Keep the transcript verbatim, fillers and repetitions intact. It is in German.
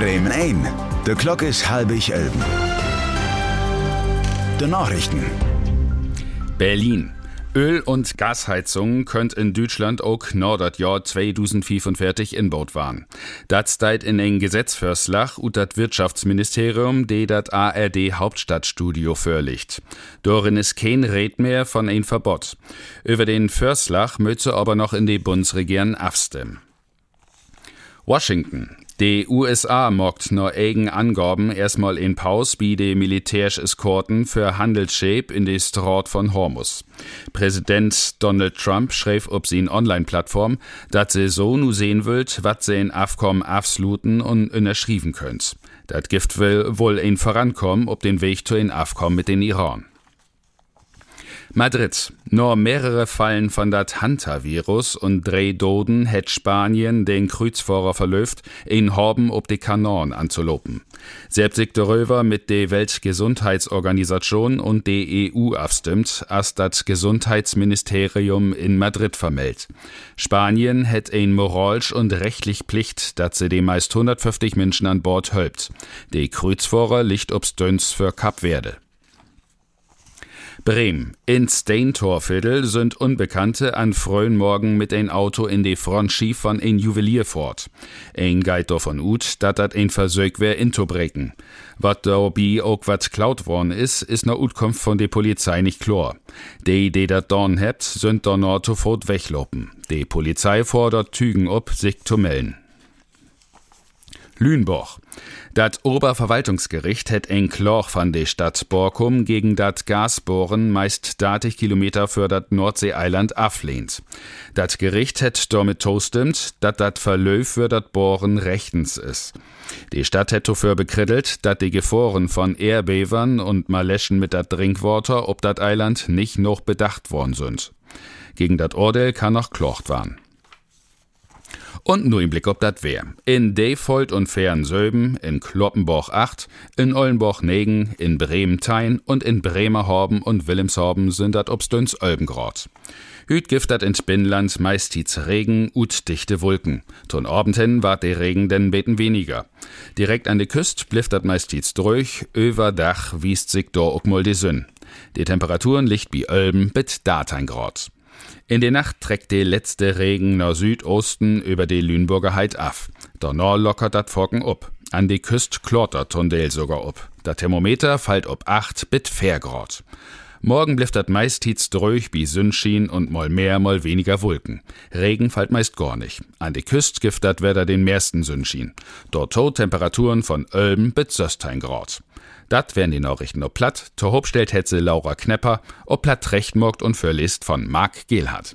Bremen ein. Der Glock ist halbig elben. Die Nachrichten. Berlin. Öl- und Gasheizungen könnt in Deutschland auch noch das Jahr zweitausendfünfundvierzig inbaut waren. Das steht in ein Gesetzvorschlag ut das Wirtschaftsministerium, de dat A R D Hauptstadtstudio vorliegt. Darin ist kein Red mehr von ein Verbot. Über den Vorschlag müsse aber noch in die Bundesregierung abstimmen. Washington. Die U S A mogt nur eigen Angaben erstmal in Pause bei de militärischen Eskorten für Handelsschäb in die Strait von Hormuz. Präsident Donald Trump schrieb auf sin Online-Plattform, dass sie so nu sehen wollt, wat sie in Abkommen absluten und unterschrieben könnt. Dat Gift will wohl ein Vorankommen ob den Weg zu ein Abkommen mit den Iran. Madrid. Nur mehrere Fallen von dat Hantavirus und drei Doden hätt Spanien den Kreuzfahrer verlöft, ihn Horben ob die Kanonen anzulopen. Selbst sich darüber mit der Weltgesundheitsorganisation und der E U abstimmt, als das Gesundheitsministerium in Madrid vermeldet. Spanien hätt ein moralisch und rechtlich Pflicht, dass sie die meist hundertfünfzig Menschen an Bord hölbt. Die Kreuzfahrer liegt ob's Döns für Kap Verde. Bremen. In Steintorviertel sind Unbekannte an frühen Morgen mit ein Auto in die Front schief von ein Juwelier fort. Ein geht davon ut, dat dat ein Versuch wär intobreken. Wat dabei auch wat klaut worden is, is na Utkunft von der Polizei nicht klar. Die, die dat dorn hebt, sind da noch sofort weglopen. Die Polizei fordert Tügen ob, sich zu melden. Lüneburg. Dat Oberverwaltungsgericht hätt ein Klor von der Stadt Borkum gegen dat Gasbohren meist dreißig Kilometer für dat Nordseeeiland ablehnt. Dat Gericht hätt damit tostimmt, dat dat Verlöf für dat Bohren rechtens is. Die Stadt hätt dafür bekrittelt, dat die Gefahren von Erdbebern und Maleschen mit dat Drinkwater ob dat Eiland nicht noch bedacht worden sind. Gegen dat Urteil kann noch klocht waren. Und nur im Blick ob dat wär. In Defold und Fernsöben, in Kloppenborg acht, in Ollenborg negen, in Bremen-Tein und in Bremerhorben und Wilhelmshorben sind dat ob's Döns Olbengrad. Hüt gift dat ins Binnenland meist tietz Regen ut dichte Wolken. Ton Abendhin ward der Regen denn beten weniger. Direkt an de Küst blifft dat meist tietz durch, über Dach wiest sich do ook mal die Sünn. Die Temperaturen liegt bi Ölben bit datein Grad. In der Nacht trägt der letzte Regen nach Südosten über die Lüneburger Heid af. Danach lockert dat Forken up. An die Küst klottert Tondel sogar up. Dat Thermometer fallt ob acht bit vier Grad. Morgen blifft dat meist hitz dröch bi Sünnschien und mal mehr, mal weniger Wolken. Regen fallt meist gar nicht. An die Küst gift dat Wetter den meisten Sünnschien. Dort tot Temperaturen von Ölben bit sechzehn Grad. Dat wären die Nachrichten ob platt. Zur Hauptstellt hetze Laura Knepper, ob platt recht mogt und verlest von Marc Gehlhardt.